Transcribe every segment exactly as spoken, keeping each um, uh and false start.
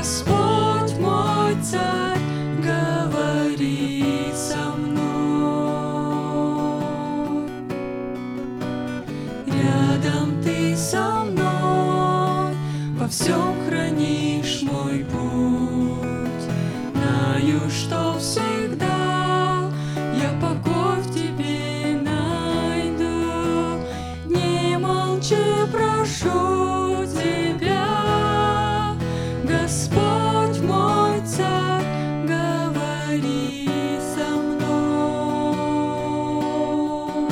Господь мой царь, говори со мной. Рядом ты со мной, во всем хранишь мой путь. Знаю, что всегда я покой в тебе найду. Не молчи, прошу тебя, Господь мой царь, говори со мной.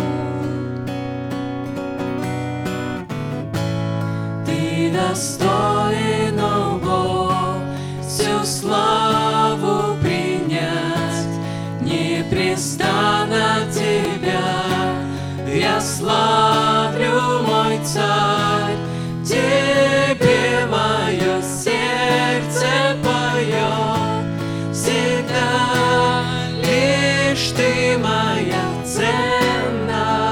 Ты достоин, о Бог, всю славу принять, непрестанно тебя я славлю, мой царь. Тебе мое сердце поет, всегда лишь ты моя ценность.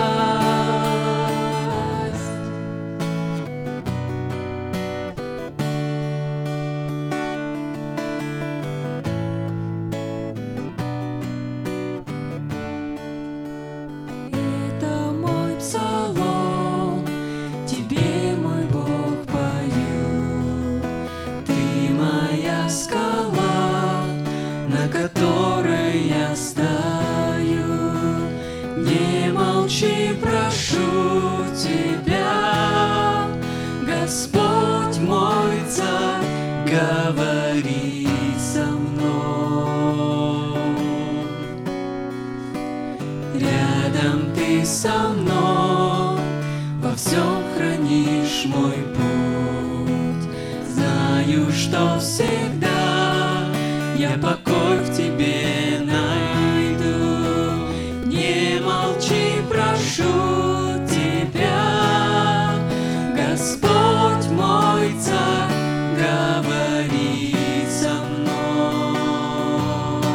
Это мой псалом, тебе, мой Бог, пою. Ты моя скала, на которой я стою. Не молчи, прошу тебя, Господь мой царь, говори со мной. Рядом ты со мной, во всем хранишь мой путь. Знаю, что всегда я покой в тебе найду. Не молчи, прошу тебя, Господь мой царь, говори со мной.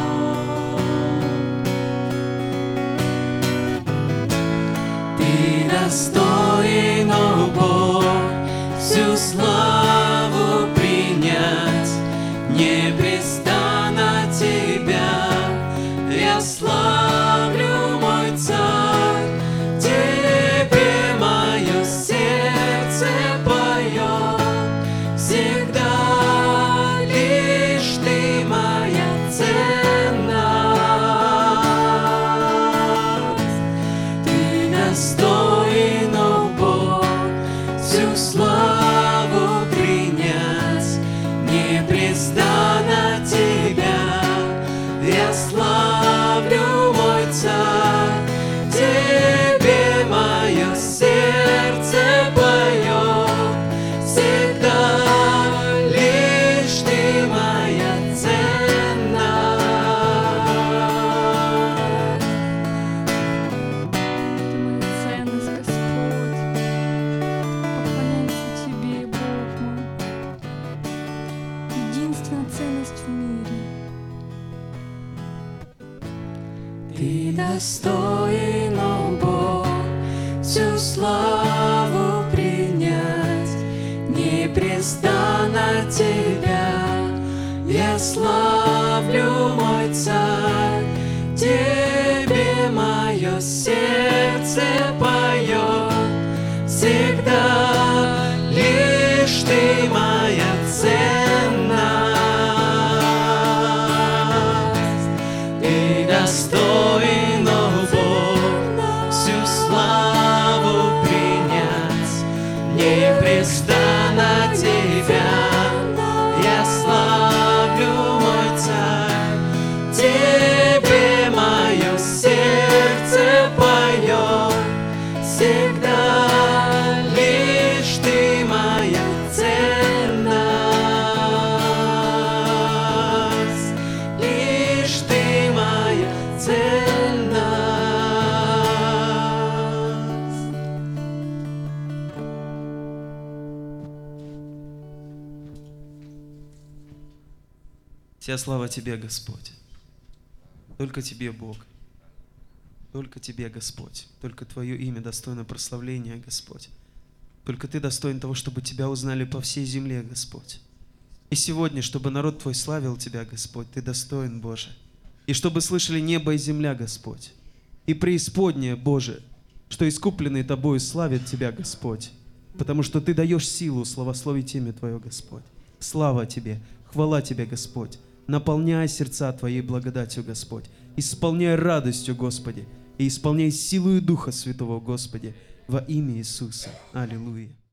Ты достоин, о Бог, всю славу принять, непрестанно тебя я славлю, мой царь. Тебе мое сердце поет, всегда лишь ты моя ценность. Ты достоин, о Бог, всю славу принять, непрестанно тебя я славлю, мой царь. Тебе мое сердце поет, всегда лишь ты моя ценность. Ты моя ценность, Господь. Поклоняемся Тебе, Бог мой. Единственная ценность в мире. Ты достоин, о Бог, всю славу принять, непрестанно тебя я славлю, мой царь. Тебе мое сердце поет, всегда лишь ты моя ценность. Ты достоин, о Бог, всю славу принять, непрестанно тебя я славлю, мой царь. Тебе мое сердце поет, всегда лишь ты моя ценность. Лишь ты моя ценность. Вся слава Тебе, Господь. Только Тебе, Бог. Только Тебе, Господь. Только Твое имя достойно прославления, Господь. Только Ты достоин того, чтобы Тебя узнали по всей земле, Господь. И сегодня, чтобы народ Твой славил Тебя, Господь, Ты достоин, Боже. И чтобы слышали небо и земля, Господь, и преисподняя, Боже, что искупленные Тобою славят Тебя, Господь, потому что Ты даешь силу славословить имя Твое, Господь. Слава Тебе, хвала Тебе, Господь. Наполняй сердца Твоей благодатью, Господь. Исполняй радостью, Господи, и исполняй силою Духа Святого, Господи, во имя Иисуса. Аллилуйя.